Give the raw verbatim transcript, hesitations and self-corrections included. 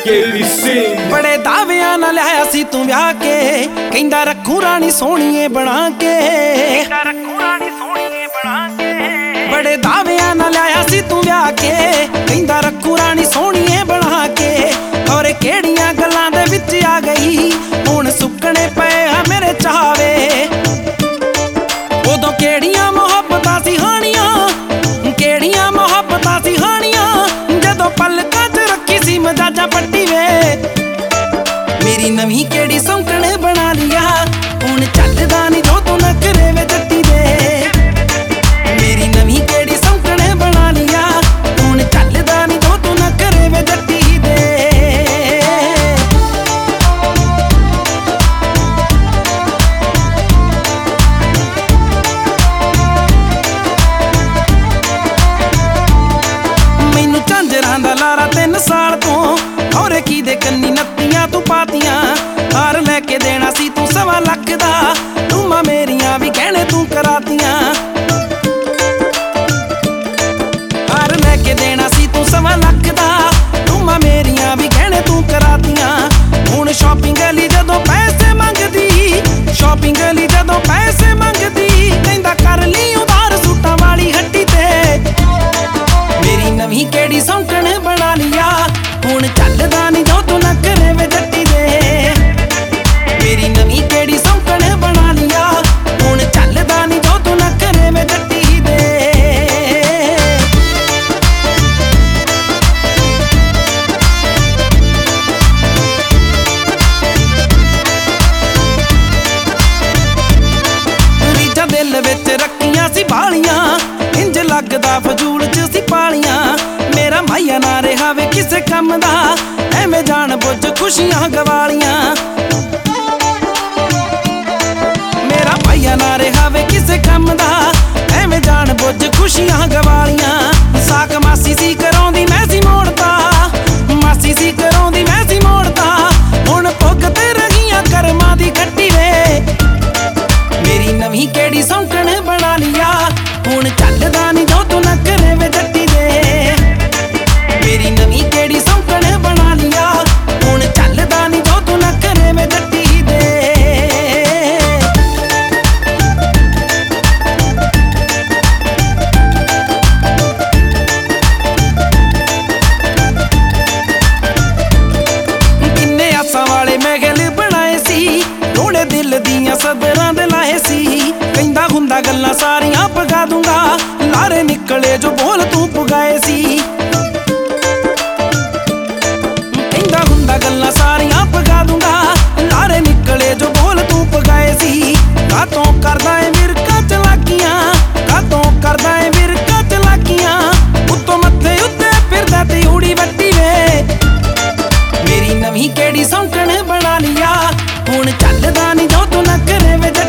केवी सिंह। बड़े दावियां नाल लिया सी तू ब्याह के, कहंदा रखू रानी सोहणीए बना के, बड़े दावियां नाल लिया सी तू ब्याह के, कहंदा रखू रानी सोहणीए बना के। और केड़ियां गल्लां दे विच आ गई, हुण सुकने पे आ मेरे चावे। उदों केड़ियां मुहब्बतां सी हानियां, केड़ियां मुहब्बतां सी हानियां, जदों पलकां च रखी सी मजाजा पट्टी वे। मेरी नवीं केड़ी सौंकण बना लिया, हुण चलदा नी जो तू नखरे वे जट्टी दे। मेरी नवीं केड़ी सौंकण बना लिया, हुण चलदा नी जो तू नखरे वे जट्टी दे। मैनू झांजरां दा लारा तीन साल तो, औरे की दे कन्नी नत्तियां तू पातियां। हार लैके देना सी तू सवा लख दा, टूमां मेरियां भी गहने तू करातियां। हार लैके देना सी तू सवा लख दा, टूमां मेरियां भी गहने तू करातियां। हुण शॉपिंग लई जदों पैसे मंगदी, शॉपिंग लई जदों पैसे मंगदी, कहंदा कर ली उधार सूटां वाली हट्टी ते। मेरी नवीं केड़ी सौंकण बना लिया, हुण चलदा नी जो तू नखरे वे जट्टी दे। मेरी नवीं केड़ी सौंकण बना लिया, हुण चलदा नी जो तू नखरे वे जट्टी दे। रीझां दिल विच रखियां सी बालियां, इंज लगदा फजूल च सी पालियां। मेरा माइया ना रहा वे किसे कम दा, एवें जान बुझ खुशियां गवालियां। मेरा माइया ना रहा वे किसे कम दा, एवें जान बुझ खुशियां गवालियां। साक मासी सी कराउंदी मैं सी मोड़ता, मासी सी कराउंदी मैं सी मोड़ता, हुण भुगत रहियां करमां दी खट्टी वे। मेरी नवीं केड़ी सौंकण बना लिया, हुण चलदा नी जो तू नखरे वे जट्टी दे। मेरी नवीं केड़ी सौंकण बना लिया, हुण चलदा नी जो तू नखरे वे जट्टी दे। किन्ने आसां वाले महल बनाए सी, रोड़े दिल दियां सदरां दे लाए सी। कहंदा हुंदा गल्लां सारियां पगा दूंगा, लारे निकले जो बोल तू पुगाए सी। कहंदा हुंदा गल्लां सारियां पगा दूंगा, लारे निकले जो बोल तू पुगाए सी। कातों करदा ए मिरका चलाकियां, कातों करदा ए मिरका चलाकियां, उत्तों मत्थे उत्ते फिरदा ते उड़ी वट्टी वे। मेरी नवीं केड़ी सौंकण बना लिया, हुण चलदा नी जो तू नखरे वे।